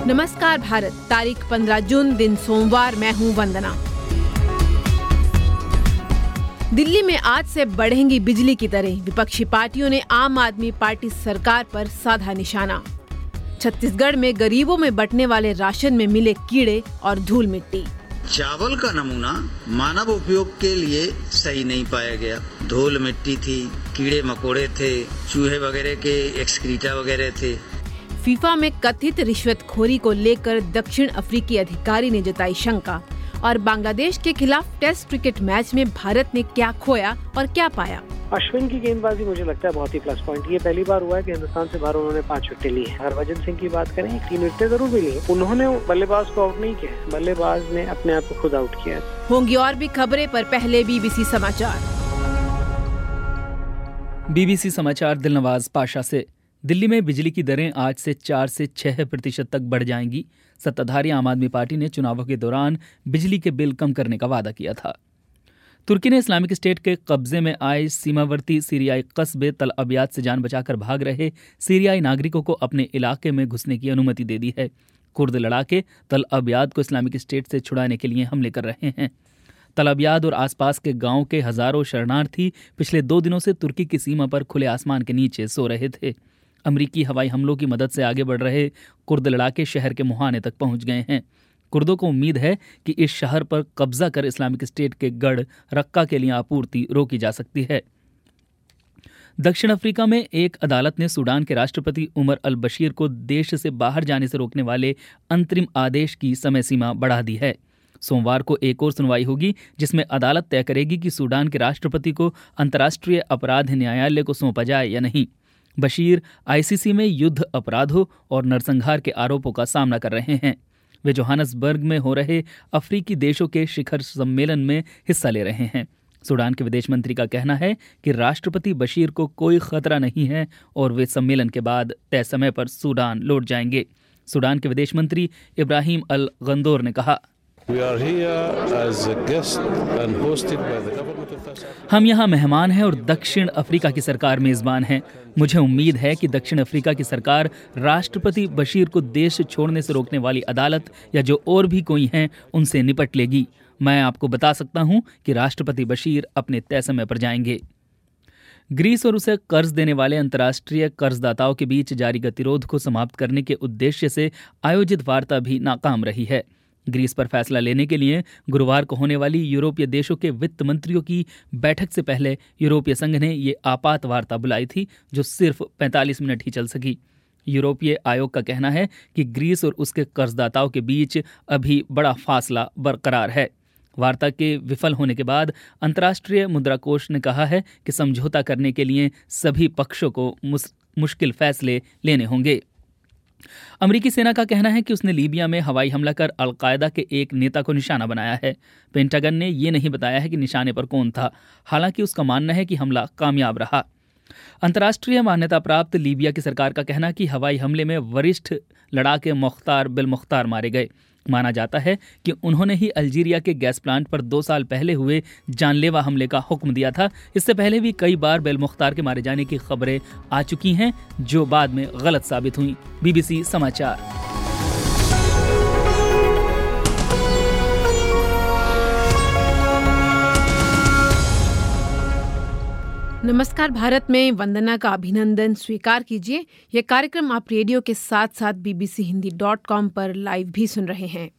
नमस्कार भारत, तारीख 15 जून, दिन सोमवार। मैं हूं वंदना। दिल्ली में आज से बढ़ेंगी बिजली की दरें। विपक्षी पार्टियों ने आम आदमी पार्टी सरकार पर साधा निशाना। छत्तीसगढ़ में गरीबों में बंटने वाले राशन में मिले कीड़े और धूल मिट्टी। चावल का नमूना मानव उपयोग के लिए सही नहीं पाया गया। धूल मिट्टी थी, कीड़े मकोड़े थे, चूहे वगैरह के एक्सक्रीटा वगैरह थे। फीफा में कथित रिश्वतखोरी को लेकर दक्षिण अफ्रीकी अधिकारी ने जताई शंका। और बांग्लादेश के खिलाफ टेस्ट क्रिकेट मैच में भारत ने क्या खोया और क्या पाया। अश्विन की गेंदबाजी मुझे लगता है बहुत ही प्लस पॉइंट। ये पहली बार हुआ है कि हिंदुस्तान से बाहर उन्होंने 5 विकेट ली है। हरभजन सिंह की बात करें, 3 विकेट जरूर मिली है। उन्होंने बल्लेबाज को आउट नहीं किया, बल्लेबाज ने अपने आप को खुद आउट किया। होंगी और भी खबरें, पर पहले बीबीसी समाचार। बीबीसी समाचार दिलनवाज पाशा से। दिल्ली में बिजली की दरें आज से 4 से 6% तक बढ़ जाएंगी। सत्ताधारी आम आदमी पार्टी ने चुनावों के दौरान बिजली के बिल कम करने का वादा किया था। तुर्की ने इस्लामिक स्टेट के कब्जे में आए सीमावर्ती सीरियाई कस्बे तल अबियाद से जान बचाकर भाग रहे सीरियाई नागरिकों को अपने इलाके में घुसने की अनुमति दे दी है। कुर्द लड़ाके तल अबियाद को इस्लामिक स्टेट से छुड़ाने के लिए हमले कर रहे हैं। तल अबियाद और आसपास के गांव के हजारों शरणार्थी पिछले 2 दिनों से तुर्की की सीमा पर खुले आसमान के नीचे सो रहे थे। अमरीकी हवाई हमलों की मदद से आगे बढ़ रहे कुर्द लड़ाके शहर के मुहाने तक पहुंच गए हैं। कुर्दों को उम्मीद है कि इस शहर पर कब्जा कर इस्लामिक स्टेट के गढ़ रक्का के लिए आपूर्ति रोकी जा सकती है। दक्षिण अफ्रीका में एक अदालत ने सूडान के राष्ट्रपति उमर अल बशीर को देश से बाहर जाने से रोकने वाले अंतरिम आदेश की समय सीमा बढ़ा दी है। सोमवार को एक और सुनवाई होगी, जिसमें अदालत तय करेगी कि सूडान के राष्ट्रपति को अंतर्राष्ट्रीय अपराध न्यायालय को सौंपा जाए या नहीं। बशीर आईसीसी में युद्ध अपराधों और नरसंहार के आरोपों का सामना कर रहे हैं। वे जोहानसबर्ग में हो रहे अफ्रीकी देशों के शिखर सम्मेलन में हिस्सा ले रहे हैं। सूडान के विदेश मंत्री का कहना है कि राष्ट्रपति बशीर को कोई खतरा नहीं है और वे सम्मेलन के बाद तय समय पर सूडान लौट जाएंगे। सूडान के विदेश मंत्री इब्राहिम अल गंदोर ने कहा, हम यहाँ मेहमान हैं और दक्षिण अफ्रीका की सरकार मेजबान है। मुझे उम्मीद है कि दक्षिण अफ्रीका की सरकार राष्ट्रपति बशीर को देश छोड़ने से रोकने वाली अदालत या जो और भी कोई हैं उनसे निपट लेगी। मैं आपको बता सकता हूँ कि राष्ट्रपति बशीर अपने तय समय पर जाएंगे। ग्रीस और उसे कर्ज देने वाले अंतर्राष्ट्रीय कर्जदाताओं के बीच जारी गतिरोध को समाप्त करने के उद्देश्य से आयोजित वार्ता भी नाकाम रही है। ग्रीस पर फैसला लेने के लिए गुरुवार को होने वाली यूरोपीय देशों के वित्त मंत्रियों की बैठक से पहले यूरोपीय संघ ने ये आपात वार्ता बुलाई थी, जो सिर्फ 45 मिनट ही चल सकी। यूरोपीय आयोग का कहना है कि ग्रीस और उसके कर्जदाताओं के बीच अभी बड़ा फासला बरकरार है। वार्ता के विफल होने के बाद अंतर्राष्ट्रीय मुद्रा कोष ने कहा है कि समझौता करने के लिए सभी पक्षों को मुश्किल फैसले लेने होंगे। अमेरिकी सेना का कहना है कि उसने लीबिया में हवाई हमला कर अल-कायदा के एक नेता को निशाना बनाया है। पेंटागन ने ये नहीं बताया है कि निशाने पर कौन था। हालांकि उसका मानना है कि हमला कामयाब रहा। अंतर्राष्ट्रीय मान्यता प्राप्त लीबिया की सरकार का कहना कि हवाई हमले में वरिष्ठ लड़ाके मुख्तार बिल मुख्तार मारे गए। माना जाता है कि उन्होंने ही अल्जीरिया के गैस प्लांट पर 2 साल पहले हुए जानलेवा हमले का हुक्म दिया था। इससे पहले भी कई बार बिल मुख्तार के मारे जाने की खबरें आ चुकी हैं, जो बाद में गलत साबित हुई। बीबीसी समाचार। नमस्कार भारत में वंदना का अभिनंदन स्वीकार कीजिए। यह कार्यक्रम आप रेडियो के साथ साथ bbchindi.com पर लाइव भी सुन रहे हैं।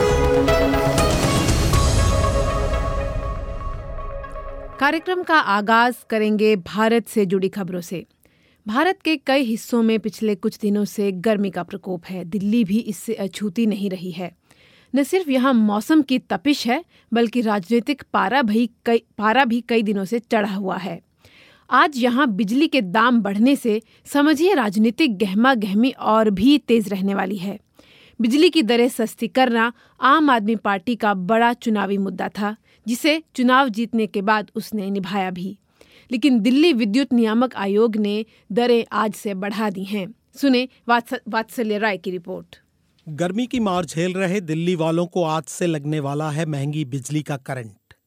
कार्यक्रम का आगाज करेंगे भारत से जुड़ी खबरों से। भारत के कई हिस्सों में पिछले कुछ दिनों से गर्मी का प्रकोप है। दिल्ली भी इससे अछूती नहीं रही है। न सिर्फ यहाँ मौसम की तपिश है, बल्कि राजनीतिक पारा भी कई दिनों से चढ़ा हुआ है। आज यहाँ बिजली के दाम बढ़ने से समझिए राजनीतिक गहमा गहमी और भी तेज रहने वाली है। बिजली की दरें सस्ती करना आम आदमी पार्टी का बड़ा चुनावी मुद्दा था, जिसे चुनाव जीतने के बाद उसने निभाया भी। लेकिन दिल्ली विद्युत नियामक आयोग ने दरें आज से बढ़ा दी हैं। सुने वात्सल्य राय की रिपोर्ट। गर्मी की मार झेल रहे दिल्ली वालों को आज से लगने वाला है महंगी बिजली का current.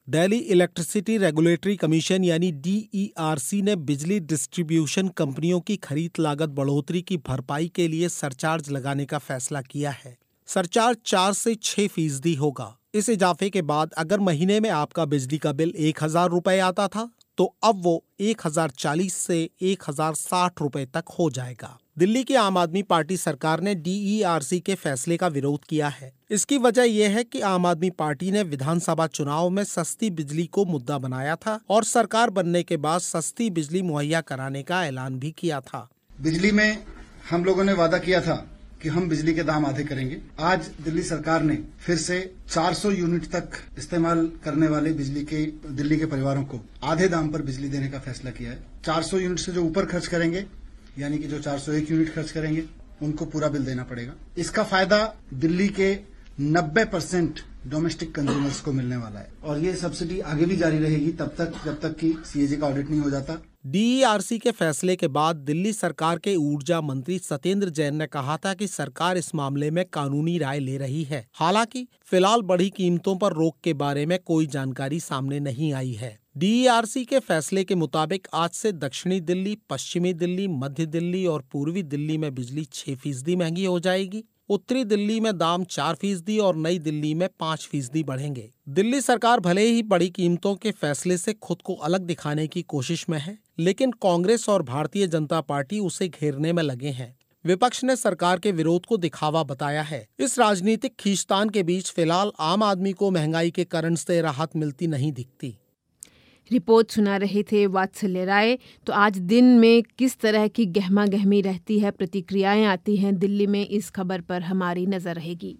Delhi electricity regulatory commission यानी DERC ने बिजली डिस्ट्रीब्यूशन कंपनियों की खरीद लागत बढ़ोतरी की भरपाई के लिए सरचार्ज लगाने का फैसला किया है। सरचार्ज 4 से 6% होगा। इस इजाफे के बाद अगर महीने में आपका बिजली का बिल 1000 रुपए आता था तो अब वो 1040 से 1060 रुपए तक हो जाएगा। दिल्ली की आम आदमी पार्टी सरकार ने DERC के फैसले का विरोध किया है। इसकी वजह यह है कि आम आदमी पार्टी ने विधानसभा चुनाव में सस्ती बिजली को मुद्दा बनाया था और सरकार बनने के बाद सस्ती बिजली मुहैया कराने का ऐलान भी किया था। बिजली में हम लोगों ने वादा किया था कि हम बिजली के दाम आधे करेंगे। आज दिल्ली सरकार ने फिर से 400 यूनिट तक इस्तेमाल करने वाले दिल्ली के परिवारों को आधे दाम पर बिजली देने का फैसला किया है। 400 यूनिट से जो ऊपर खर्च करेंगे, यानी कि जो 401 यूनिट खर्च करेंगे, उनको पूरा बिल देना पड़ेगा। इसका फायदा दिल्ली के 90% डोमेस्टिक कंज्यूमर्स को मिलने वाला है और ये सब्सिडी आगे भी जारी रहेगी जब तक कि CAG का ऑडिट नहीं हो जाता। DERC के फैसले के बाद दिल्ली सरकार के ऊर्जा मंत्री सत्येंद्र जैन ने कहा था कि सरकार इस मामले में कानूनी राय ले रही है। हालांकि फिलहाल बढ़ी कीमतों पर रोक के बारे में कोई जानकारी सामने नहीं आई है। DERC के फैसले के मुताबिक आज से दक्षिणी दिल्ली, पश्चिमी दिल्ली, मध्य दिल्ली और पूर्वी दिल्ली में बिजली 6% महंगी हो जाएगी। उत्तरी दिल्ली में दाम 4% और नई दिल्ली में 5% बढ़ेंगे। दिल्ली सरकार भले ही बड़ी कीमतों के फैसले से खुद को अलग दिखाने की कोशिश में है, लेकिन कांग्रेस और भारतीय जनता पार्टी उसे घेरने में लगे हैं। विपक्ष ने सरकार के विरोध को दिखावा बताया है। इस राजनीतिक खींचतान के बीच फिलहाल आम आदमी को महंगाई के कारण से राहत मिलती नहीं दिखती। रिपोर्ट सुना रहे थे वात्सल्य राय। तो आज दिन में किस तरह की गहमा गहमी रहती है, प्रतिक्रियाएं आती हैं दिल्ली में, इस खबर पर हमारी नजर रहेगी।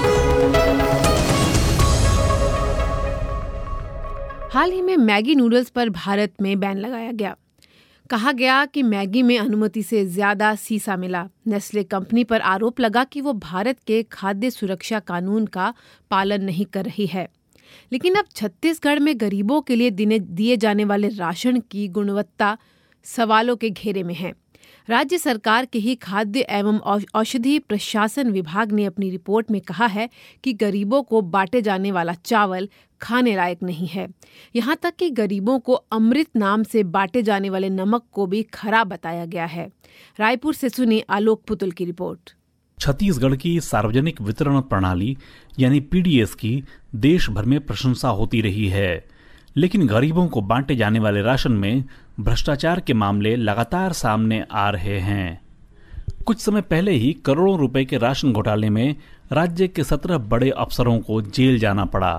हाल ही में मैगी नूडल्स पर भारत में बैन लगाया गया। कहा गया कि मैगी में अनुमति से ज्यादा सीसा मिला। नेस्ले कंपनी पर आरोप लगा कि वो भारत के खाद्य सुरक्षा कानून का पालन नहीं कर रही है। लेकिन अब छत्तीसगढ़ में गरीबों के लिए दिए जाने वाले राशन की गुणवत्ता सवालों के घेरे में है। राज्य सरकार के ही खाद्य एवं औषधि प्रशासन विभाग ने अपनी रिपोर्ट में कहा है कि गरीबों को बांटे जाने वाला चावल खाने लायक नहीं है। यहाँ तक कि गरीबों को अमृत नाम से बांटे जाने वाले नमक को भी खराब बताया गया है। रायपुर से सुनी आलोक पुतुल की रिपोर्ट। छत्तीसगढ़ की सार्वजनिक वितरण प्रणाली यानी PDS की देश भर में प्रशंसा होती रही है, लेकिन गरीबों को बांटे जाने वाले राशन में भ्रष्टाचार के मामले लगातार सामने आ रहे हैं। कुछ समय पहले ही करोड़ों रुपए के राशन घोटाले में राज्य के 17 बड़े अफसरों को जेल जाना पड़ा।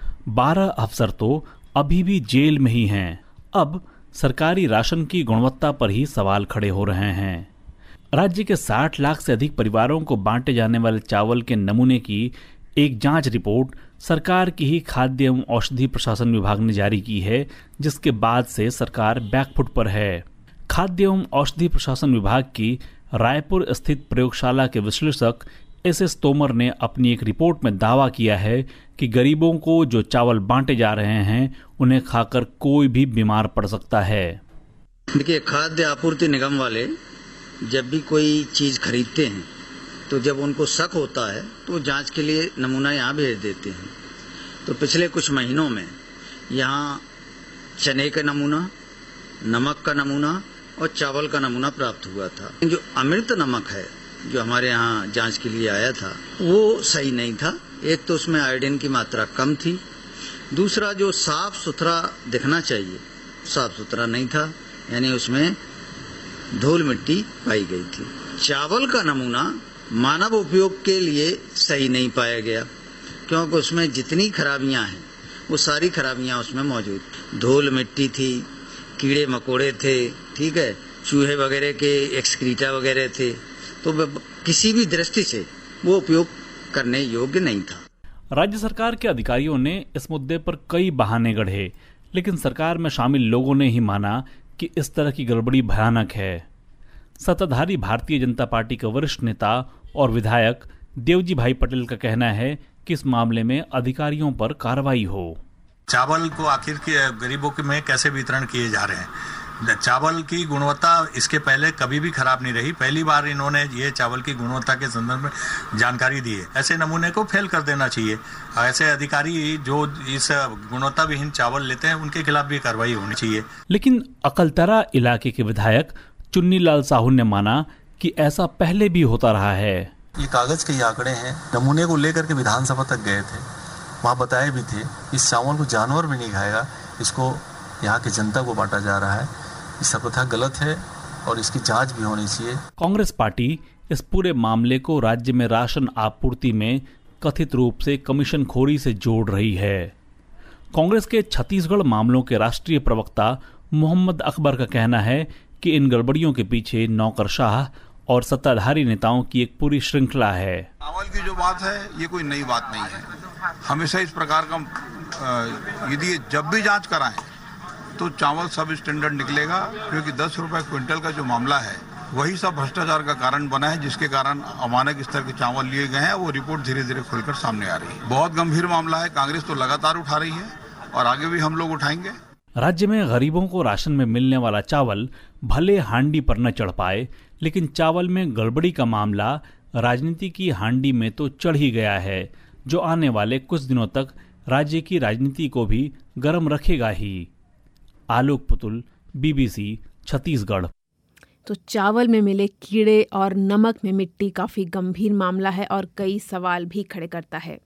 12 अफसर तो अभी भी जेल में ही हैं। अब सरकारी राशन की गुणवत्ता पर ही सवाल खड़े हो रहे हैं। राज्य के 60 लाख से अधिक परिवारों को बांटे जाने वाले चावल के नमूने की एक जांच रिपोर्ट सरकार की ही खाद्य एवं औषधि प्रशासन विभाग ने जारी की है, जिसके बाद से सरकार बैकफुट पर है। खाद्य एवं औषधि प्रशासन विभाग की रायपुर स्थित प्रयोगशाला के विश्लेषक SS तोमर ने अपनी एक रिपोर्ट में दावा किया है कि गरीबों को जो चावल बांटे जा रहे हैं उन्हें खाकर कोई भी बीमार पड़ सकता है। देखिए, खाद्य आपूर्ति निगम वाले जब भी कोई चीज खरीदते हैं तो जब उनको शक होता है तो जांच के लिए नमूना यहाँ भेज देते हैं। तो पिछले कुछ महीनों में यहाँ चने का नमूना, नमक का नमूना और चावल का नमूना प्राप्त हुआ था। जो अमृत नमक है जो हमारे यहाँ जांच के लिए आया था वो सही नहीं था। एक तो उसमें आयोडीन की मात्रा कम थी, दूसरा जो साफ सुथरा दिखना चाहिए साफ सुथरा नहीं था, यानी उसमें धूल मिट्टी पाई गई थी। चावल का नमूना मानव उपयोग के लिए सही नहीं पाया गया, क्योंकि उसमें जितनी खराबियां हैं वो सारी खराबियां उसमें मौजूद। धूल मिट्टी थी, कीड़े मकोड़े थे, ठीक है, चूहे वगैरह के एक्सक्रीटा वगैरह थे, तो किसी भी दृष्टि से वो उपयोग करने योग्य नहीं था। राज्य सरकार के अधिकारियों ने इस मुद्दे पर कई बहाने गढ़े, लेकिन सरकार में शामिल लोगों ने ही माना कि इस तरह की गड़बड़ी भयानक है। सत्ताधारी भारतीय जनता पार्टी के वरिष्ठ नेता और विधायक देवजी भाई पटेल का कहना है कि इस मामले में अधिकारियों पर कार्रवाई हो। चावल को आखिर के गरीबों के में कैसे वितरण किए जा रहे हैं, चावल की गुणवत्ता इसके पहले कभी भी खराब नहीं रही, पहली बार इन्होंने ये चावल की गुणवत्ता के संदर्भ में जानकारी दी है। ऐसे नमूने को फेल कर देना चाहिए। ऐसे अधिकारी जो इस गुणवत्ता विहीन चावल लेते हैं उनके खिलाफ भी कार्रवाई होनी चाहिए। लेकिन अकलतरा इलाके के विधायक चुन्नीलाल साहू ने माना कि ऐसा पहले भी होता रहा है। ये कागज के आंकड़े हैं, नमूने को लेकर के विधानसभा तक गए थे, वहाँ बताए भी थे इस चावल को जानवर भी नहीं खाएगा, इसको यहाँ की जनता को बांटा जा रहा है, ये सर्वथा गलत है और इसकी जांच भी होनी चाहिए। कांग्रेस पार्टी इस पूरे मामले को राज्य में राशन आपूर्ति में कथित रूप से कमीशनखोरी से जोड़ रही है। कांग्रेस के छत्तीसगढ़ मामलों के राष्ट्रीय प्रवक्ता मोहम्मद अकबर का कहना है कि इन गड़बड़ियों के पीछे नौकरशाह और सत्ताधारी नेताओं की एक पूरी श्रृंखला है। चावल की जो बात है ये कोई नई बात नहीं है, हमेशा इस प्रकार का यदि जब भी जांच कराएं तो चावल सब स्टैंडर्ड निकलेगा, क्योंकि 10 रुपए क्विंटल का जो मामला है वही सब भ्रष्टाचार का कारण बना है, जिसके कारण अमानक स्तर के चावल लिए गए हैं। वो रिपोर्ट धीरे धीरे खुलकर सामने आ रही है। बहुत गंभीर मामला है, कांग्रेस तो लगातार उठा रही है और आगे भी हम लोग उठाएंगे। राज्य में गरीबों को राशन में मिलने वाला चावल भले हांडी पर न चढ़ पाए, लेकिन चावल में गड़बड़ी का मामला राजनीति की हांडी में तो चढ़ ही गया है, जो आने वाले कुछ दिनों तक राज्य की राजनीति को भी गर्म रखेगा ही। आलोक पुतुल, BBC, छत्तीसगढ़। तो चावल में मिले कीड़े और नमक में मिट्टी काफ़ी गंभीर मामला है और कई सवाल भी खड़े करता है।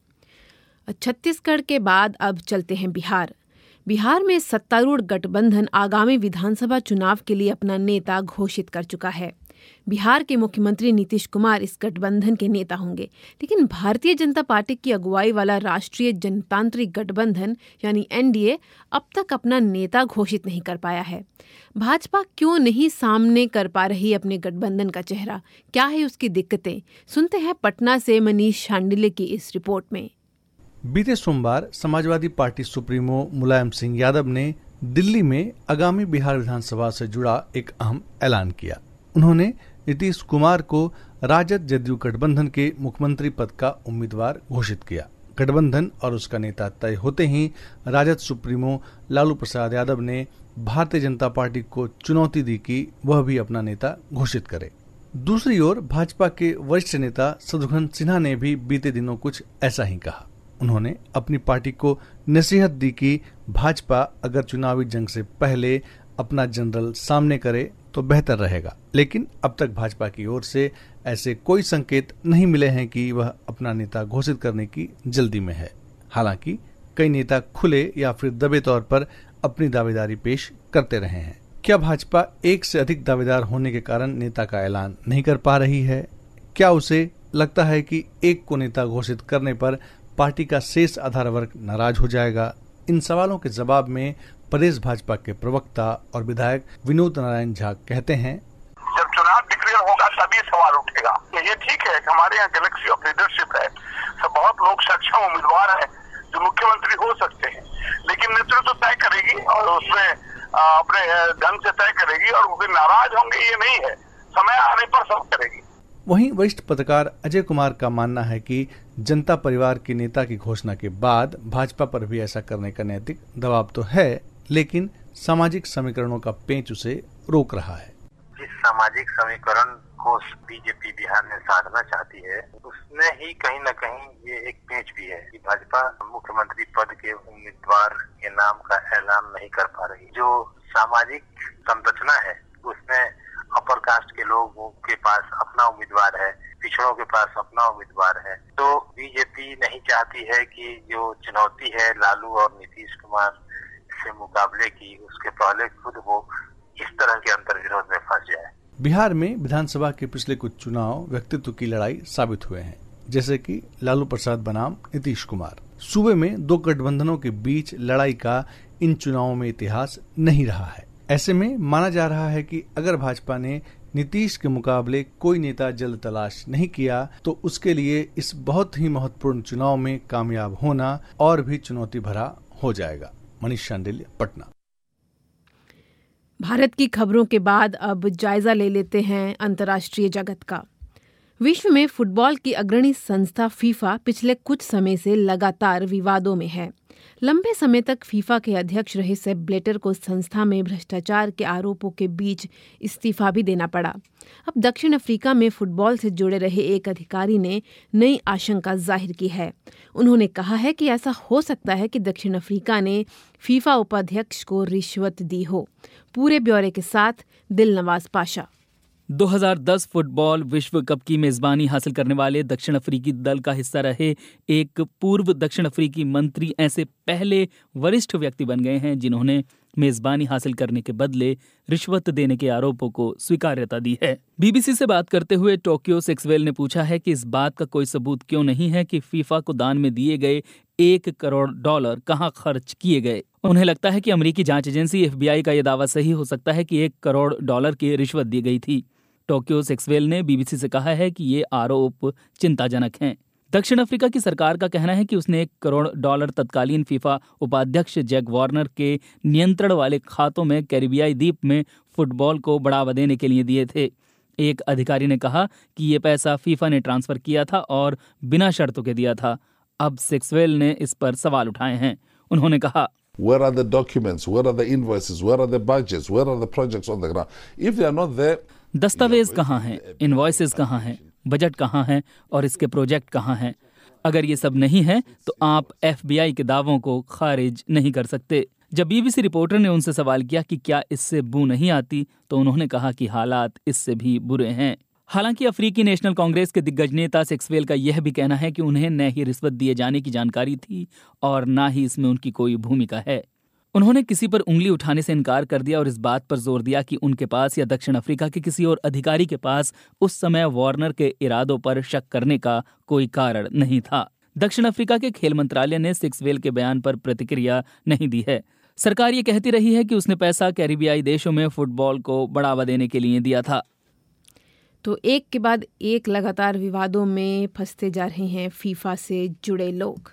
छत्तीसगढ़ के बाद अब चलते हैं बिहार। बिहार में सत्तारूढ़ गठबंधन आगामी विधानसभा चुनाव के लिए अपना नेता घोषित कर चुका है। बिहार के मुख्यमंत्री नीतीश कुमार इस गठबंधन के नेता होंगे, लेकिन भारतीय जनता पार्टी की अगुवाई वाला राष्ट्रीय जनतांत्रिक गठबंधन यानी NDA अब तक अपना नेता घोषित नहीं कर पाया है। भाजपा क्यों नहीं सामने कर पा रही अपने गठबंधन का चेहरा? क्या है उसकी दिक्कतें? सुनते हैं पटना से मनीष शांडिल्य की इस रिपोर्ट में। बीते सोमवार समाजवादी पार्टी सुप्रीमो मुलायम सिंह यादव ने दिल्ली में आगामी बिहार विधानसभा से जुड़ा एक अहम ऐलान किया। उन्होंने नीतीश कुमार को राजद जदयू गठबंधन के मुख्यमंत्री पद का उम्मीदवार घोषित किया। गठबंधन और उसका नेता तय होते ही राजद सुप्रीमो लालू प्रसाद यादव ने भारतीय जनता पार्टी को चुनौती दी कि वह भी अपना नेता घोषित करे। दूसरी ओर भाजपा के वरिष्ठ नेता शत्रुघ्न सिन्हा ने भी बीते दिनों कुछ ऐसा ही कहा। उन्होंने अपनी पार्टी को नसीहत दी कि भाजपा अगर चुनावी जंग से पहले अपना जनरल सामने करे तो बेहतर रहेगा, लेकिन अब तक भाजपा की ओर से ऐसे कोई संकेत नहीं मिले हैं कि वह अपना नेता घोषित करने की जल्दी में है। हालांकि कई नेता खुले या फिर दबे तौर पर अपनी दावेदारी पेश करते रहे हैं। क्या भाजपा एक से अधिक दावेदार होने के कारण नेता का ऐलान नहीं कर पा रही है? क्या उसे लगता है कि एक को नेता घोषित करने पर पार्टी का शेष आधार वर्ग नाराज हो जाएगा? इन सवालों के जवाब में प्रदेश भाजपा के प्रवक्ता और विधायक विनोद नारायण झा कहते हैं, जब चुनाव डिक्लेयर होगा तभी सवाल उठेगा। ये ठीक है कि हमारे यहाँ गैलेक्सी ऑफ लीडरशिप है, तो बहुत लोग सक्षम उम्मीदवार हैं जो मुख्यमंत्री हो सकते हैं, लेकिन नेतृत्व तय करेगी और उसमें अपने ढंग से तय करेगी और वो नाराज होंगे ये नहीं है, समय आने पर सब करेगी। वहीं वरिष्ठ पत्रकार अजय कुमार का मानना है कि जनता परिवार के नेता की घोषणा के बाद भाजपा पर भी ऐसा करने का नैतिक दबाव तो है, लेकिन सामाजिक समीकरणों का पेंच उसे रोक रहा है। जिस सामाजिक समीकरण को बीजेपी बिहार में साधना चाहती है, उसमें ही कहीं न कहीं ये एक पेंच भी है कि भाजपा मुख्यमंत्री पद के उम्मीदवार के नाम का ऐलान नहीं कर पा रही। जो सामाजिक संरचना है उसमें अपर कास्ट के लोगों के पास अपना उम्मीदवार है, पिछड़ों के पास अपना उम्मीदवार है, तो बीजेपी नहीं चाहती है कि जो चुनौती है लालू और नीतीश कुमार से मुकाबले की, उसके पहले खुद वो इस तरह के अंतर्विरोध में फंस जाए। बिहार में विधानसभा के पिछले कुछ चुनाव व्यक्तित्व की लड़ाई साबित हुए हैं, जैसे कि लालू प्रसाद बनाम नीतीश कुमार। सूबे में दो गठबंधनों के बीच लड़ाई का इन चुनावों में इतिहास नहीं रहा है। ऐसे में माना जा रहा है कि अगर भाजपा ने नीतीश के मुकाबले कोई नेता जल्द तलाश नहीं किया तो उसके लिए इस बहुत ही महत्वपूर्ण चुनाव में कामयाब होना और भी चुनौती भरा हो जाएगा। मनीष शांडिल्य, पटना। भारत की खबरों के बाद अब जायजा ले लेते हैं अंतर्राष्ट्रीय जगत का। विश्व में फुटबॉल की अग्रणी संस्था फीफा पिछले कुछ समय से लगातार विवादों में है। लंबे समय तक फीफा के अध्यक्ष रहे सेप ब्लेटर को संस्था में भ्रष्टाचार के आरोपों के बीच इस्तीफा भी देना पड़ा। अब दक्षिण अफ्रीका में फुटबॉल से जुड़े रहे एक अधिकारी ने नई आशंका जाहिर की है। उन्होंने कहा है कि ऐसा हो सकता है कि दक्षिण अफ्रीका ने फीफा उपाध्यक्ष को रिश्वत दी हो। पूरे ब्यौरे के साथ दिलनवाज पाशा। 2010 फुटबॉल विश्व कप की मेजबानी हासिल करने वाले दक्षिण अफ्रीकी दल का हिस्सा रहे एक पूर्व दक्षिण अफ्रीकी मंत्री ऐसे पहले वरिष्ठ व्यक्ति बन गए हैं जिन्होंने मेजबानी हासिल करने के बदले रिश्वत देने के आरोपों को स्वीकार्यता दी है। बीबीसी से बात करते हुए टोक्यो सेक्सवेल ने पूछा है कि इस बात का कोई सबूत क्यों नहीं है कि फीफा को दान में दिए गए $1 करोड़ कहां खर्च किए गए। उन्हें लगता है कि अमेरिकी जांच एजेंसी FBI का यह दावा सही हो सकता है कि $1 करोड़ की रिश्वत दी गई थी। टोक्यो सेक्सवेल ने बीबीसी से कहा है कि ये आरोप चिंताजनक हैं। दक्षिण अफ्रीका की सरकार का कहना है कि उसने $1 करोड़ तत्कालीन फीफा उपाध्यक्ष जैक वार्नर के नियंत्रण वाले खातों में कैरिबियाई द्वीप में फुटबॉल को बढ़ावा देने के लिए दिए थे। एक अधिकारी ने कहा कि ये पैसा फीफा ने ट्रांसफर किया था और बिना शर्तों के दिया था। अब सेक्सवेल ने इस पर सवाल उठाए हैं। उन्होंने कहा, Where are the documents? Where are the invoices? Where are the budgets? Where are the projects on the ground? If they are not there, दस्तावेज कहाँ हैं, इनवॉइसेस कहाँ हैं, बजट कहाँ है और इसके प्रोजेक्ट कहाँ हैं? अगर ये सब नहीं है तो आप FBI के दावों को खारिज नहीं कर सकते। जब बीबीसी रिपोर्टर ने उनसे सवाल किया कि क्या इससे बू नहीं आती, तो उन्होंने कहा कि हालात इससे भी बुरे हैं। हालांकि अफ्रीकी नेशनल कांग्रेस के दिग्गज नेता सेक्सवेल का यह भी कहना है कि उन्हें न ही रिश्वत दिए जाने की जानकारी थी और न ही इसमें उनकी कोई भूमिका है। उन्होंने किसी पर उंगली उठाने से इनकार कर दिया और इस बात पर जोर दिया कि उनके पास या दक्षिण अफ्रीका के किसी और अधिकारी के पास उस समय वार्नर के इरादों पर शक करने का कोई कारण नहीं था। दक्षिण अफ्रीका के खेल मंत्रालय ने सेक्सवेल के बयान पर प्रतिक्रिया नहीं दी है। सरकार ये कहती रही है कि उसने पैसा कैरिबियाई देशों में फुटबॉल को बढ़ावा देने के लिए दिया था। तो एक के बाद एक लगातार विवादों में फंसते जा रहे हैं फीफा से जुड़े लोग।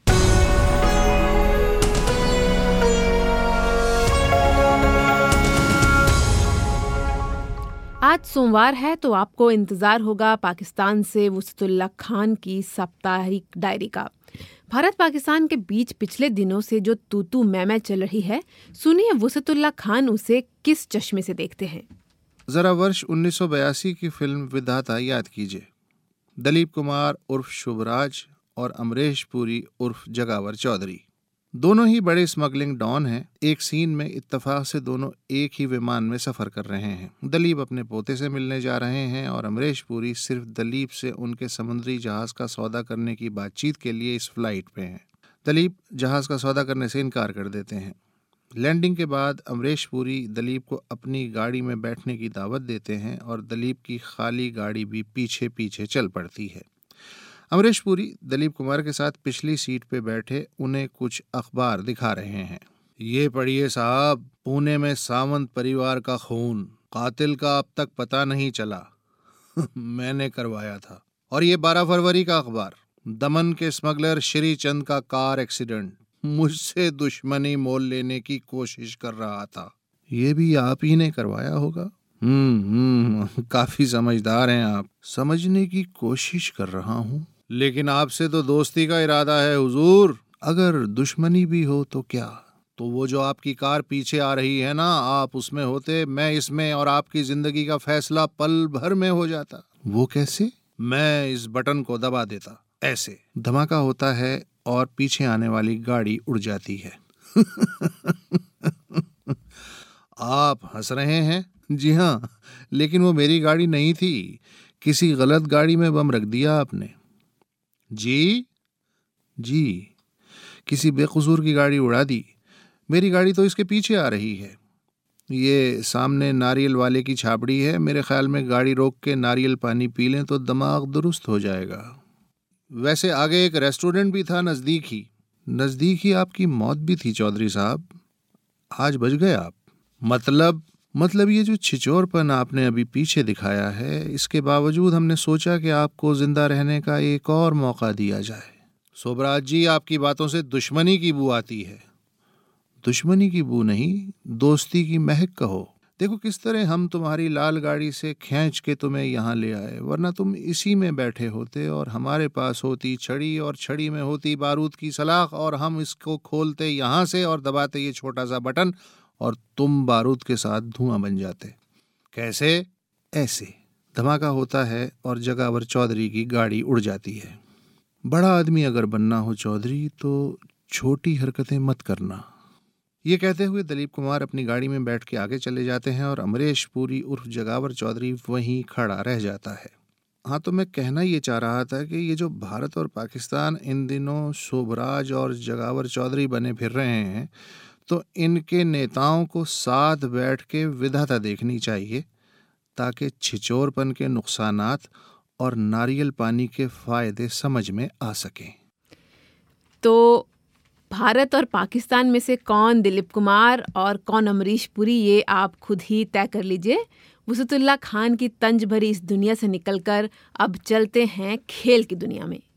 आज सोमवार है तो आपको इंतजार होगा पाकिस्तान से वुसतुल्लाह खान की साप्ताहिक डायरी का। भारत पाकिस्तान के बीच पिछले दिनों से जो तू मैं चल रही है, सुनिए वुसतुल्लाह खान उसे किस चश्मे से देखते हैं। जरा वर्ष 1982 की फिल्म विधाता याद कीजिए। दलीप कुमार उर्फ शुभराज और अमरीश पुरी उर्फ जगावर चौधरी दोनों ही बड़े स्मगलिंग डॉन हैं। एक सीन में इत्तेफाक से दोनों एक ही विमान में सफर कर रहे हैं। दलीप अपने पोते से मिलने जा रहे हैं और अमरीश पुरी सिर्फ दलीप से उनके समुद्री जहाज का सौदा करने की बातचीत के लिए इस फ्लाइट पे हैं। दलीप जहाज का सौदा करने से इनकार कर देते हैं। लैंडिंग के बाद अमरीश पुरी दलीप को अपनी गाड़ी में बैठने की दावत देते हैं और दलीप की खाली गाड़ी भी पीछे पीछे चल पड़ती है। अमरीश पुरी दलीप कुमार के साथ पिछली सीट पे बैठे उन्हें कुछ अखबार दिखा रहे हैं। ये पढ़िए साहब, पुणे में सावंत परिवार का खून, कातिल का अब तक पता नहीं चला। मैंने करवाया था। और ये 12 फरवरी का अखबार, दमन के स्मगलर श्री चंद का कार एक्सीडेंट, मुझसे दुश्मनी मोल लेने की कोशिश कर रहा था। ये भी आप ही ने करवाया होगा। काफी समझदार हैं आप। समझने की कोशिश कर रहा हूँ, लेकिन आपसे तो दोस्ती का इरादा है हुजूर। अगर दुश्मनी भी हो तो क्या, तो वो जो आपकी कार पीछे आ रही है ना, आप उसमें होते, मैं इसमें, और आपकी जिंदगी का फैसला पल भर में हो जाता। वो कैसे? मैं इस बटन को दबा देता, ऐसे धमाका होता है और पीछे आने वाली गाड़ी उड़ जाती है। आप हंस रहे हैं? जी हाँ, लेकिन वो मेरी गाड़ी नहीं थी। किसी गलत गाड़ी में बम रख दिया आपने। जी, किसी बेकसूर की गाड़ी उड़ा दी। मेरी गाड़ी तो इसके पीछे आ रही है। ये सामने नारियल वाले की छाबड़ी है। मेरे ख्याल में गाड़ी रोक के नारियल पानी पी लें तो दिमाग दुरुस्त हो जाएगा। वैसे आगे एक रेस्टोरेंट भी था, नज़दीक ही आपकी मौत भी थी चौधरी साहब। आज बच गए आप। मतलब ये जो छिचोरपन आपने अभी पीछे दिखाया है, इसके बावजूद हमने सोचा कि आपको जिंदा रहने का एक और मौका दिया जाए। सोबराज जी, आपकी बातों से दुश्मनी की बू आती है। दुश्मनी की बू नहीं, दोस्ती की महक कहो। देखो किस तरह हम तुम्हारी लाल गाड़ी से खींच के तुम्हें यहाँ ले आए, वरना तुम इसी में बैठे होते और हमारे पास होती छड़ी और छड़ी में होती बारूद की सलाख और हम इसको खोलते यहाँ से और दबाते ये छोटा सा बटन और तुम बारूद के साथ धुआं बन जाते। कैसे? ऐसे धमाका होता है और जगावर चौधरी की गाड़ी उड़ जाती है। बड़ा आदमी अगर बनना हो चौधरी तो छोटी हरकतें मत करना। ये कहते हुए दलीप कुमार अपनी गाड़ी में बैठ के आगे चले जाते हैं और अमरीश पुरी उर्फ जगावर चौधरी वहीं खड़ा रह जाता है। हाँ, तो मैं कहना ये चाह रहा था कि ये जो भारत और पाकिस्तान इन दिनों शोभराज और जगावर चौधरी बने फिर रहे हैं, तो इनके नेताओं को साथ बैठ के विधाता देखनी चाहिए ताकि छिचोरपन के नुकसानात और नारियल पानी के फायदे समझ में आ सकें। तो भारत और पाकिस्तान में से कौन दिलीप कुमार और कौन अमरीश पुरी, ये आप खुद ही तय कर लीजिए। वसतुल्ला खान की तंज भरी इस दुनिया से निकलकर अब चलते हैं खेल की दुनिया में।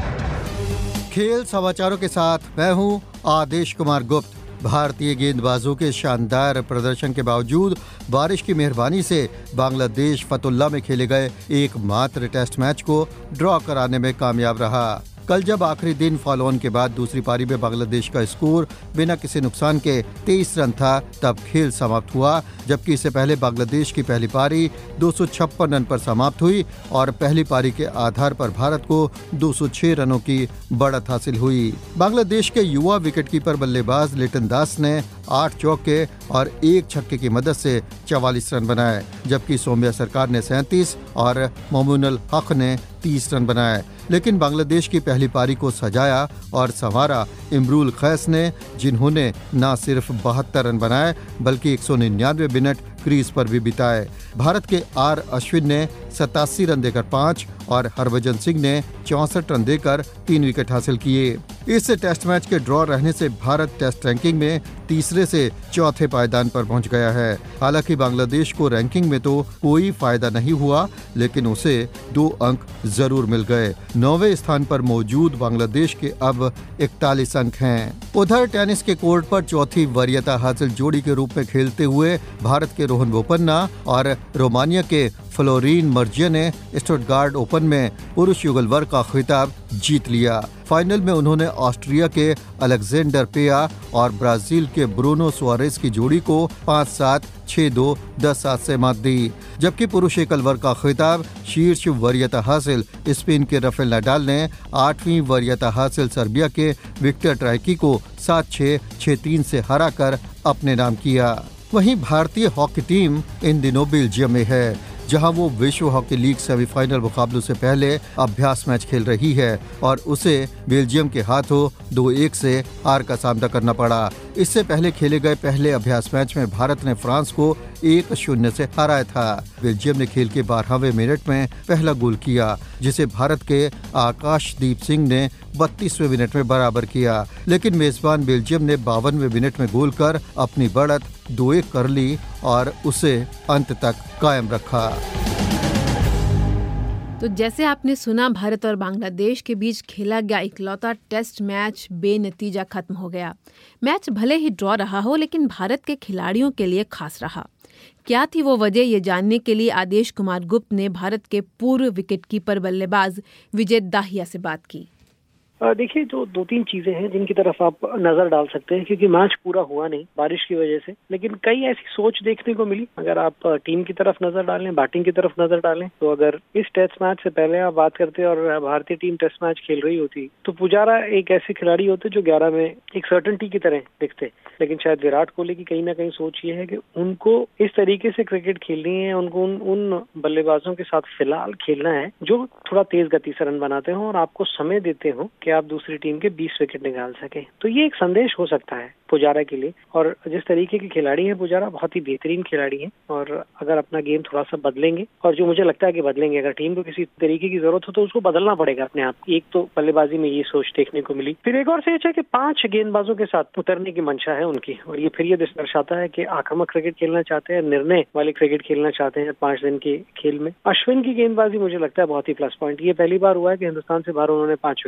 खेल समाचारों के साथ मैं हूं आदेश कुमार गुप्त। भारतीय गेंदबाजों के शानदार प्रदर्शन के बावजूद बारिश की मेहरबानी से बांग्लादेश फतुल्ला में खेले गए एकमात्र टेस्ट मैच को ड्रॉ कराने में कामयाब रहा। कल जब आखिरी दिन फॉलो ऑन के बाद दूसरी पारी में बांग्लादेश का स्कोर बिना किसी नुकसान के 23 रन था, तब खेल समाप्त हुआ। जबकि इससे पहले बांग्लादेश की पहली पारी 256 रन पर समाप्त हुई और पहली पारी के आधार पर भारत को 206 रनों की बढ़त हासिल हुई। बांग्लादेश के युवा विकेटकीपर बल्लेबाज लिटन दास ने 8 चौके और 1 छक्के की मदद से 44 रन बनाए, जबकि सौम्या सरकार ने 37 और मोमुनुल हक ने 30 रन बनाए। लेकिन बांग्लादेश की पहली पारी को सजाया और संवारा इमरुल खैस ने, जिन्होंने न सिर्फ 72 रन बनाए बल्कि 199 मिनट क्रीज पर भी बिताए। भारत के आर अश्विन ने 87 रन देकर 5 और हरभजन सिंह ने 64 रन देकर 3 विकेट हासिल किए। इस टेस्ट मैच के ड्रॉ रहने से भारत टेस्ट रैंकिंग में तीसरे से चौथे पायदान पर पहुंच गया है। हालांकि बांग्लादेश को रैंकिंग में तो कोई फायदा नहीं हुआ, लेकिन उसे 2 अंक जरूर मिल गए। 9वें स्थान पर मौजूद बांग्लादेश के अब 41 अंक हैं। उधर टेनिस के कोर्ट पर चौथी वरीयता हासिल जोड़ी के रूप में खेलते हुए भारत के रोहन बोपन्ना और रोमानिया के फ्लोरिन मर्जिया ने स्टुटगार्ट ओपन में पुरुष युगल वर्ग का खिताब जीत लिया। फाइनल में उन्होंने ऑस्ट्रिया के अलेक्जेंडर पेया और ब्राजील के ब्रूनो सुआरेस की जोड़ी को 5-7, 6-2, 10-7 से मात दी। जबकि पुरुष एकल वर्ग का खिताब शीर्ष वरीयता हासिल स्पेन के राफेल नाडाल ने 8वीं वरीयता हासिल सर्बिया के विक्टर ट्राइकी को 7-6, 6-3 से हराकर अपने नाम किया। वहीं भारतीय हॉकी टीम इन दिनों बेल्जियम में है, जहां वो विश्व हॉकी लीग सेमीफाइनल मुकाबलों से पहले अभ्यास मैच खेल रही है और उसे बेल्जियम के हाथों 2-1 से हार का सामना करना पड़ा। इससे पहले खेले गए पहले अभ्यास मैच में भारत ने फ्रांस को 1-0 से हराया था। बेल्जियम ने खेल के 12वें मिनट में पहला गोल किया, जिसे भारत के आकाशदीप सिंह ने 32वें मिनट में बराबर किया। लेकिन मेजबान बेल्जियम ने 52वें मिनट में गोल कर अपनी बढ़त 2-1 कर ली और उसे अंत तक कायम रखा। तो जैसे आपने सुना, भारत और बांग्लादेश के बीच खेला गया इकलौता टेस्ट मैच बेनतीजा खत्म हो गया। मैच भले ही ड्रॉ रहा हो, लेकिन भारत के खिलाड़ियों के लिए खास रहा। क्या थी वो वजह, ये जानने के लिए आदेश कुमार गुप्त ने भारत के पूर्व विकेटकीपर बल्लेबाज विजय दाहिया से बात की। देखिए, जो 2-3 चीजें हैं जिनकी तरफ आप नजर डाल सकते हैं, क्योंकि मैच पूरा हुआ नहीं बारिश की वजह से, लेकिन कई ऐसी सोच देखने को मिली। अगर आप टीम की तरफ नजर डालें, बैटिंग की तरफ नजर डालें, तो अगर इस टेस्ट मैच से पहले आप बात करते और भारतीय टीम टेस्ट मैच खेल रही होती, तो पुजारा एक ऐसे खिलाड़ी होते जो 11 में एक सर्टेनिटी की तरह दिखते। लेकिन शायद विराट कोहली की कहीं ना कहीं सोच ये है कि उनको इस तरीके से क्रिकेट खेलनी है, उनको उन बल्लेबाजों के साथ फिलहाल खेलना है जो थोड़ा तेज गति से रन बनाते हो और आपको समय देते हो कि आप दूसरी टीम के 20 विकेट निकाल सके। तो ये एक संदेश हो सकता है पुजारा के लिए। और जिस तरीके के खिलाड़ी हैं पुजारा, बहुत ही बेहतरीन खिलाड़ी हैं, और अगर अपना गेम थोड़ा सा बदलेंगे, और जो मुझे लगता है कि बदलेंगे, अगर टीम को किसी तरीके की जरूरत हो तो उसको बदलना पड़ेगा अपने आप। एक तो बल्लेबाजी में ये सोच देखने को मिली। फिर एक और सोच है कि 5 गेंदबाजों के साथ उतरने की मंशा है उनकी, और ये फिर ये दर्शाता है कि आक्रामक क्रिकेट खेलना चाहते हैं, निर्णय वाले क्रिकेट खेलना चाहते हैं 5 दिन के खेल में। अश्विन की गेंदबाजी मुझे लगता है बहुत ही प्लस पॉइंट। ये पहली बार हुआ है कि हिंदुस्तान से बाहर उन्होंने 5 विकेट ली है।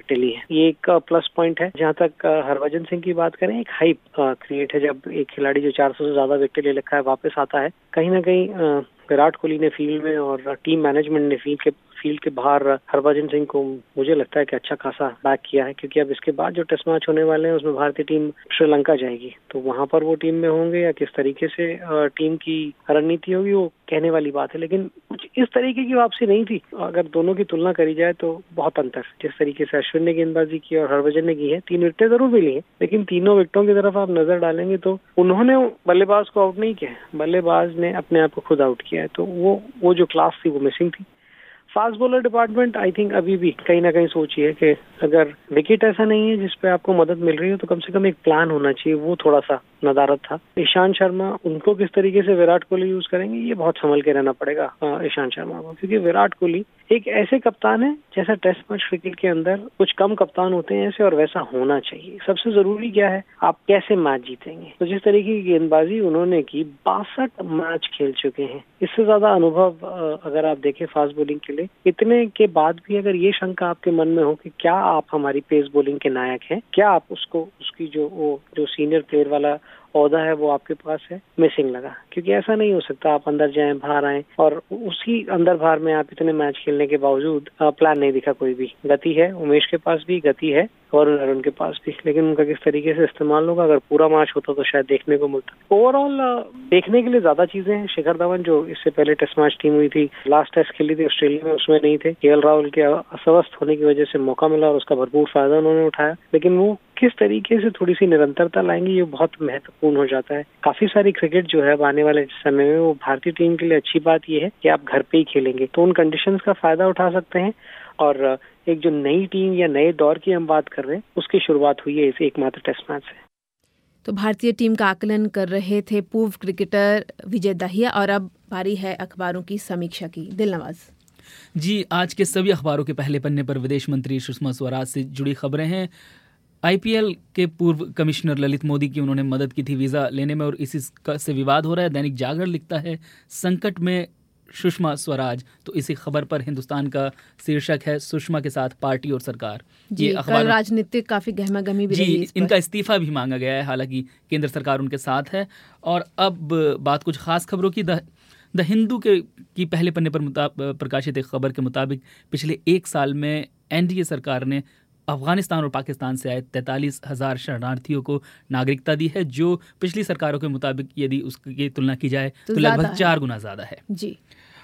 ये एक प्लस पॉइंट है। जहाँ तक हरभजन सिंह की बात करें, एक हाइप क्रिएट है जब एक खिलाड़ी जो 400 से ज्यादा विकेट ले रखा है वापस आता है। कहीं ना कहीं विराट कोहली ने फील्ड में और टीम मैनेजमेंट ने फील्ड के बाहर हरभजन सिंह को मुझे लगता है कि अच्छा खासा बैक किया है, क्योंकि अब इसके बाद जो टेस्ट मैच होने वाले हैं उसमें भारतीय टीम श्रीलंका जाएगी, तो वहां पर वो टीम में होंगे या किस तरीके से टीम की रणनीति होगी वो कहने वाली बात है। लेकिन कुछ इस तरीके की वापसी नहीं थी। अगर दोनों की तुलना करी जाए तो बहुत अंतर, जिस तरीके से अश्विन ने गेंदबाजी की और हरभजन ने की है, 3 विकेटें जरूर मिली है, लेकिन तीनों विकेटों की तरफ आप नजर डालेंगे तो उन्होंने बल्लेबाज को आउट नहीं किया, बल्लेबाज ने अपने आप को खुद आउट किया है, तो वो जो क्लास थी वो मिसिंग थी। Fast bowler department I think अभी भी कहीं ना कहीं सोचिए कि अगर विकेट ऐसा नहीं है जिसपे आपको मदद मिल रही हो तो कम से कम एक प्लान होना चाहिए, वो थोड़ा सा नदारत था। ईशांत शर्मा, उनको किस तरीके से विराट कोहली यूज करेंगे ये बहुत संभल के रहना पड़ेगा ईशांत शर्मा को, क्योंकि विराट कोहली एक ऐसे कप्तान है जैसा टेस्ट मैच क्रिकेट के अंदर कुछ कम कप्तान होते हैं ऐसे, और वैसा होना चाहिए। सबसे जरूरी क्या है, आप कैसे मैच जीतेंगे। तो जिस तरीके की गेंदबाजी उन्होंने की, 62 मैच खेल चुके हैं, इससे ज्यादा अनुभव अगर आप देखें फास्ट बॉलिंग के लिए, इतने के बाद भी अगर ये शंका आपके मन में हो कि क्या आप हमारी पेस बॉलिंग के नायक हैं, क्या आप उसकी जो सीनियर प्लेयर वाला औहदा है वो आपके पास है, मिसिंग लगा। क्योंकि ऐसा नहीं हो सकता आप अंदर जाएं बाहर आएं और उसी अंदर बाहर में आप इतने मैच खेलने के बावजूद प्लान नहीं दिखा कोई भी। गति है, उमेश के पास भी गति है और अरुण के पास भी, लेकिन उनका किस तरीके से इस्तेमाल होगा, अगर पूरा मैच होता तो शायद देखने को मिलता। ओवरऑल देखने के लिए ज्यादा चीजें हैं। शिखर धवन जो इससे पहले टेस्ट मैच टीम हुई थी, लास्ट टेस्ट खेली थी ऑस्ट्रेलिया में, उसमें नहीं थे। केएल राहुल के अस्वस्थ होने की वजह से मौका मिला और उसका भरपूर फायदा उन्होंने उठाया, लेकिन वो किस तरीके से थोड़ी सी निरंतरता लाएंगे ये बहुत महत्वपूर्ण हो जाता है। काफी सारी क्रिकेट जो है आने वाले समय में वो भारतीय टीम के लिए अच्छी बात ये है कि आप घर पे ही खेलेंगे, तो उन कंडीशंस का फायदा उठा सकते हैं। और एक जो नई टीम या नए दौर की हम बात कर रहे हैं उसकी शुरुआत हुई है इस एकमात्र टेस्ट मैच से। तो भारतीय टीम का आकलन कर रहे थे पूर्व क्रिकेटर विजय दाहिया, और अब बारी है अखबारों की समीक्षा की। दिलनवाज जी, आज के सभी अखबारों के पहले पन्ने पर विदेश मंत्री सुषमा स्वराज से जुड़ी खबरें हैं। आईपीएल के पूर्व कमिश्नर ललित मोदी की उन्होंने मदद की थी वीज़ा लेने में और इसी से विवाद हो रहा है। दैनिक जागरण लिखता है संकट में सुषमा स्वराज, तो इसी खबर पर हिंदुस्तान का शीर्षक है सुषमा के साथ पार्टी और सरकार। ये अखबार राजनीतिक काफी गहमा-गहमी भी रही है। इनका इस्तीफा भी मांगा गया है, हालांकि केंद्र सरकार उनके साथ है। और अब बात कुछ खास खबरों की। द हिंदू की पहले पन्ने पर प्रकाशित एक खबर के मुताबिक पिछले 1 साल में एनडीए सरकार ने अफगानिस्तान और पाकिस्तान से आए 43,000 शरणार्थियों को नागरिकता दी है, जो पिछली सरकारों के मुताबिक यदि उसकी तुलना की जाए तो लगभग 4 गुना ज़्यादा है। जी।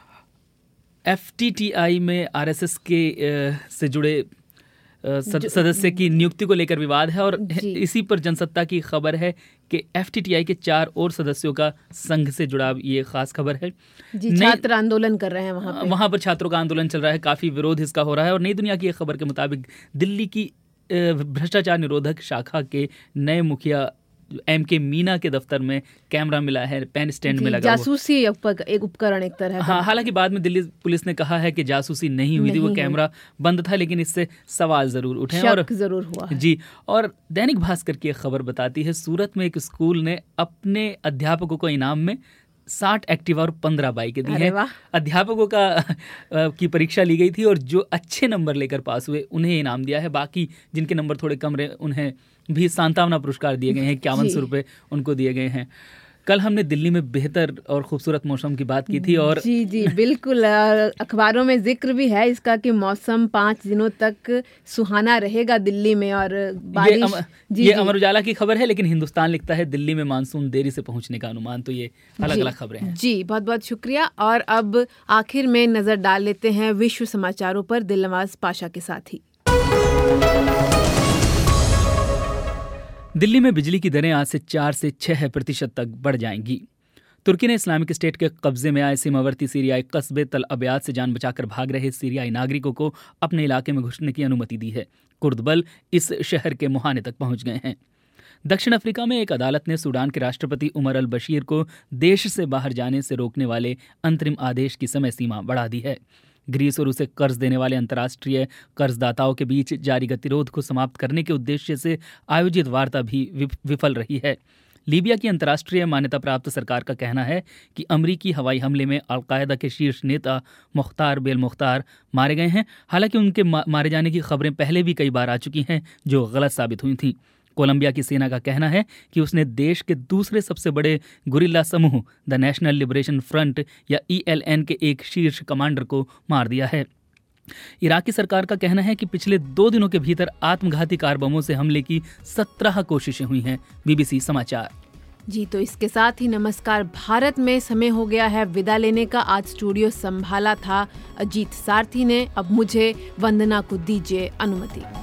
एफटीटीआई में आरएसएस के से जुड़े सदस्य की नियुक्ति को लेकर विवाद है और इसी पर जनसत्ता की खबर है कि एफटीटीआई के 4 और सदस्यों का संघ से जुड़ाव, ये खास खबर है। छात्र आंदोलन कर रहे हैं वहाँ पर छात्रों का आंदोलन चल रहा है, काफी विरोध इसका हो रहा है। और नई दुनिया की एक खबर के मुताबिक दिल्ली की भ्रष्टाचार निरोधक शाखा के नए मुखिया एमके मीना के दफ्तर में कैमरा मिला है, पेन स्टैंड में लगा जासूसी एक उपकरण एक तरह का। हालांकि बाद में दिल्ली पुलिस ने कहा है कि जासूसी नहीं हुई थी, वो कैमरा बंद था, लेकिन इससे सवाल जरूर उठे और जरूर हुआ है। जी। और दैनिक भास्कर की एक खबर बताती है सूरत में एक स्कूल ने अपने अध्यापकों को इनाम में 60 एक्टिवा और 15 बाइकें दी हैं। अध्यापकों की परीक्षा ली गई थी और जो अच्छे नंबर लेकर पास हुए उन्हें इनाम दिया है। बाकी जिनके नंबर थोड़े कम रहे उन्हें भी सांत्वना पुरस्कार दिए गए हैं, 5100 रुपये उनको दिए गए हैं। कल हमने दिल्ली में बेहतर और खूबसूरत मौसम की बात की थी और जी बिल्कुल, अखबारों में जिक्र भी है इसका कि मौसम 5 दिनों तक सुहाना रहेगा दिल्ली में और बारिश। ये अमर उजाला की खबर है, लेकिन हिंदुस्तान लिखता है दिल्ली में मानसून देरी से पहुंचने का अनुमान। तो ये अलग अलग खबरें हैं। जी बहुत बहुत शुक्रिया। और अब आखिर में नजर डाल लेते हैं विश्व समाचारों पर दिलनवाज पाशा के साथ ही। दिल्ली में बिजली की दरें आज से 4 से 6% तक बढ़ जाएंगी। तुर्की ने इस्लामिक स्टेट के कब्जे में आए सीमावर्ती सीरियाई कस्बे तल अब्याद से जान बचाकर भाग रहे सीरियाई नागरिकों को अपने इलाके में घुसने की अनुमति दी है। कुर्द बल इस शहर के मुहाने तक पहुंच गए हैं। दक्षिण अफ्रीका में एक अदालत ने सूडान के राष्ट्रपति उमर अल बशीर को देश से बाहर जाने से रोकने वाले अंतरिम आदेश की समय सीमा बढ़ा दी है। ग्रीस और उसे कर्ज देने वाले अंतर्राष्ट्रीय कर्जदाताओं के बीच जारी गतिरोध को समाप्त करने के उद्देश्य से आयोजित वार्ता भी विफल रही है। लीबिया की अंतर्राष्ट्रीय मान्यता प्राप्त सरकार का कहना है कि अमरीकी हवाई हमले में अलकायदा के शीर्ष नेता मुख्तार बेल मुख्तार मारे गए हैं। हालांकि उनके मारे जाने की खबरें पहले भी कई बार आ चुकी हैं जो गलत साबित हुई थीं। कोलंबिया की सेना का कहना है कि उसने देश के दूसरे सबसे बड़े गुरिल्ला समूह द नेशनल लिबरेशन फ्रंट या ELN के एक शीर्ष कमांडर को मार दिया है। इराकी सरकार का कहना है कि पिछले 2 दिनों के भीतर आत्मघाती कार बमों से हमले की 17 कोशिशें हुई हैं। BBC समाचार। जी तो इसके साथ ही नमस्कार भारत में समय हो गया है विदा लेने का। आज स्टूडियो संभाला था अजीत सारथी ने। अब मुझे वंदना को दीजिए अनुमति।